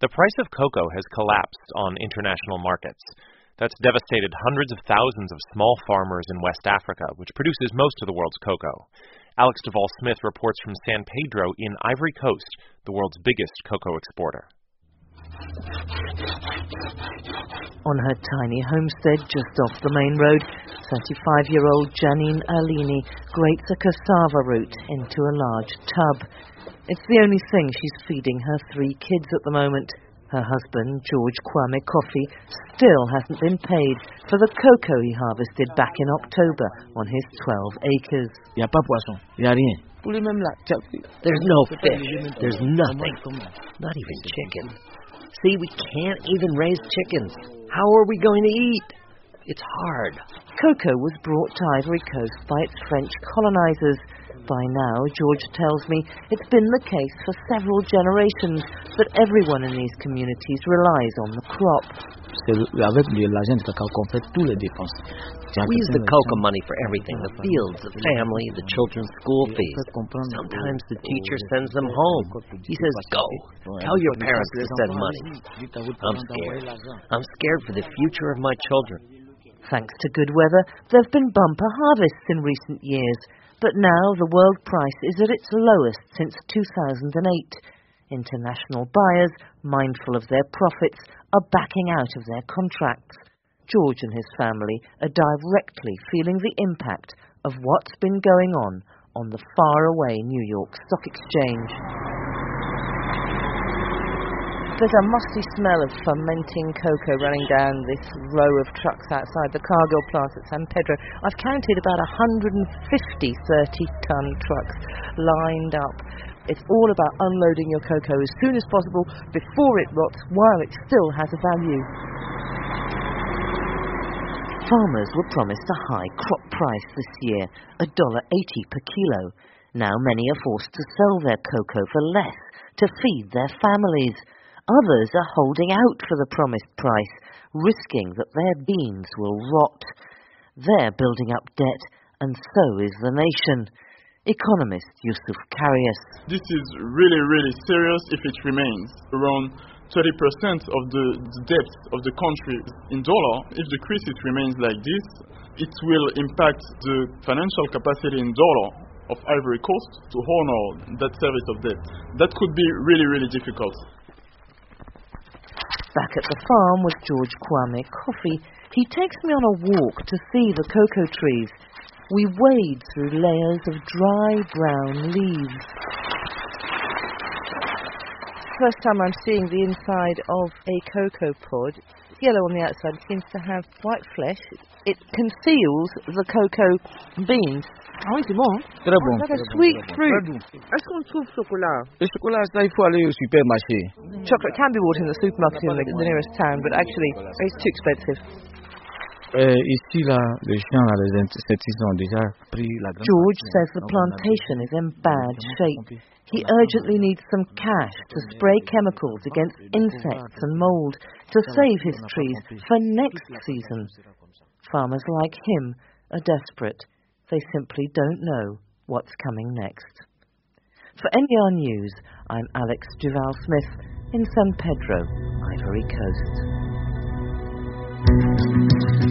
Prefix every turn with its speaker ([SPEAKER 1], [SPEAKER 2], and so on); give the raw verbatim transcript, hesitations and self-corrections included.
[SPEAKER 1] The price of cocoa has collapsed on international markets. That's devastated hundreds of thousands of small farmers in West Africa, which produces most of the world's cocoa. Alex Duvall-Smith reports from San Pedro in Ivory Coast, the world's biggest cocoa exporter.
[SPEAKER 2] On her tiny homestead just off the main road, thirty-five-year-old Janine Alini grates a cassava root into a large tub. It's the only thing she's feeding her three kids at the moment. Her husband, George Kwame Kofi, still hasn't been paid for the cocoa he harvested back in October on his twelve acres.
[SPEAKER 3] There's no fish. There's nothing. Not even chicken. See, we can't even raise chickens. How are we going to eat? It's hard.
[SPEAKER 2] Cocoa was brought to Ivory Coast by its French colonizers. By now, George tells me, it's been the case for several generations that everyone in these communities relies on the crop.
[SPEAKER 3] We use the cocoa money for everything, the fields, the family, the children's school fees. Sometimes the teacher sends them home. He says, go, tell your parents to send money. I'm scared. I'm scared for the future of my children.
[SPEAKER 2] Thanks to good weather, there have been bumper harvests in recent years. But now the world price is at its lowest since two thousand eight. International buyers, mindful of their profits, are backing out of their contracts. George and his family are directly feeling the impact of what's been going on on the faraway New York Stock Exchange. There's a musty smell of fermenting cocoa running down this row of trucks outside the Cargill plant at San Pedro. I've counted about one hundred fifty thirty-ton trucks lined up. It's all about unloading your cocoa as soon as possible before it rots while it still has a value. Farmers were promised a high crop price this year, one dollar eighty per kilo. Now many are forced to sell their cocoa for less to feed their families. Others are holding out for the promised price, risking that their beans will rot. They're building up debt, and so is the nation. Economist Yusuf Karius.
[SPEAKER 4] This is really, really serious if it remains. Around thirty percent of the, the debt of the country in dollar. If the crisis remains like this, it will impact the financial capacity in dollar of Ivory Coast to honor that service of debt. That could be really, really difficult.
[SPEAKER 2] Back at the farm with George Kwame Kofi, he takes me on a walk to see the cocoa trees. We wade through layers of dry brown leaves. First time I'm seeing the inside of a cocoa pod. It's yellow on the outside, it seems to have white flesh. It conceals the cocoa beans.
[SPEAKER 5] Ah oui, c'est bon. Hein?
[SPEAKER 2] Très bon. That's a sweet fruit.
[SPEAKER 5] Est-ce qu'on trouve chocolat? Le chocolat, ça, il faut aller au supermarché.
[SPEAKER 2] Chocolate can be bought in the supermarket in the, the nearest town, but actually it's too expensive.
[SPEAKER 5] Euh, ici, là, les chiens, là, les insecticides ont déjà pris la grande.
[SPEAKER 2] George says the plantation is in bad shape. He urgently needs some cash to spray chemicals against insects and mold to save his trees for next season. Farmers like him are desperate. They simply don't know what's coming next. For N P R News, I'm Alex Duvall-Smith in San Pedro, Ivory Coast.